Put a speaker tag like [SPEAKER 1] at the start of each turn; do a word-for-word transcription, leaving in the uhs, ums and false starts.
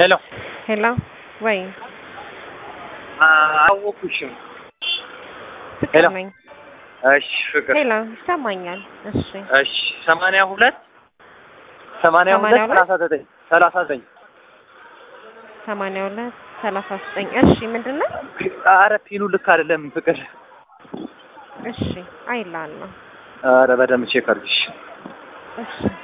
[SPEAKER 1] ሄሎ
[SPEAKER 2] ሄሎ ወይ
[SPEAKER 1] አወኩሽም።
[SPEAKER 2] ፍቅር ነኝ።
[SPEAKER 1] እሺ ፍቅር
[SPEAKER 2] ሄሎ ይሰማኛል። እሺ
[SPEAKER 1] እሺ ሰማንያ ሁለት ሰማንያ ሁለት ሰላሳ ዘጠኝ ሰላሳ ዘጠኝ
[SPEAKER 2] ሰማንያ ሁለት ሰላሳ ዘጠኝ እሺ ምንድነው?
[SPEAKER 1] ኧረ ፒኑ ልክ አይደለም ፍቅር።
[SPEAKER 2] እሺ አይላለሁ።
[SPEAKER 1] ኧረ በደምብ ቼክ አድርጊሽ።
[SPEAKER 2] እሺ